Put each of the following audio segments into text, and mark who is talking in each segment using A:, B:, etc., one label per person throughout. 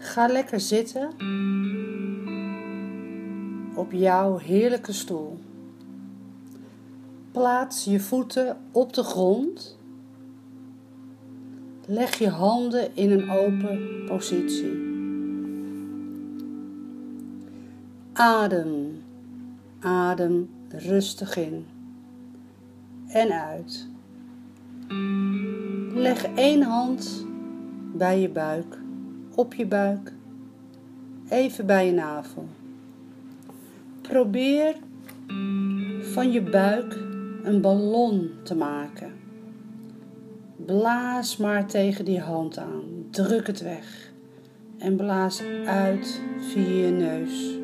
A: Ga lekker zitten op jouw heerlijke stoel. Plaats je voeten op de grond. Leg je handen in een open positie. Adem. Adem rustig in en uit. Leg één hand bij je buik, op je buik, even bij je navel. Probeer van je buik een ballon te maken. Blaas maar tegen die hand aan, druk het weg en blaas uit via je neus.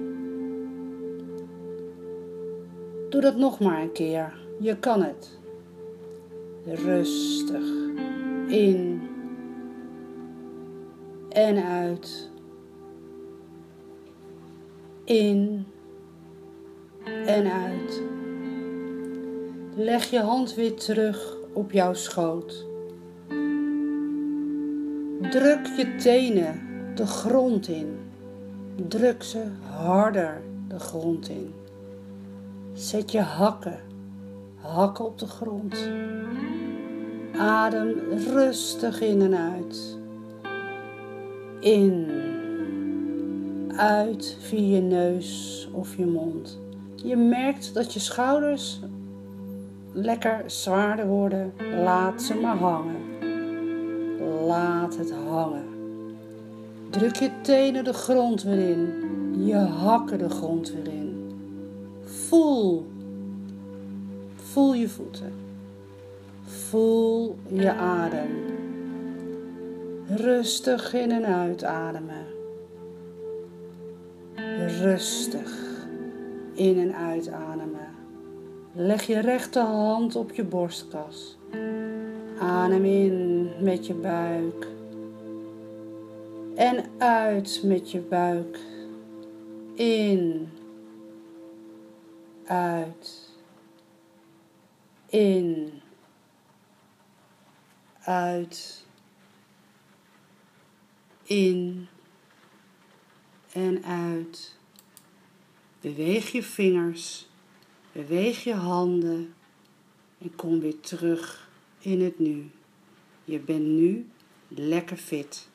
A: Doe dat nog maar een keer, je kan het. Rustig, in en uit. In en uit. Leg je hand weer terug op jouw schoot. Druk je tenen de grond in. Druk ze harder de grond in. Zet je hakken op de grond. Adem rustig in en uit. In, uit via je neus of je mond. Je merkt dat je schouders lekker zwaarder worden. Laat ze maar hangen. Laat het hangen. Druk je tenen de grond weer in. Je hakken de grond weer in. Voel je voeten. Voel je adem. Rustig in en uit ademen. Rustig in en uit ademen. Leg je rechterhand op je borstkas. Adem in met je buik. En uit met je buik. In. Uit. In. Uit. In. En uit. Beweeg je vingers. Beweeg je handen. En kom weer terug in het nu. Je bent nu lekker fit.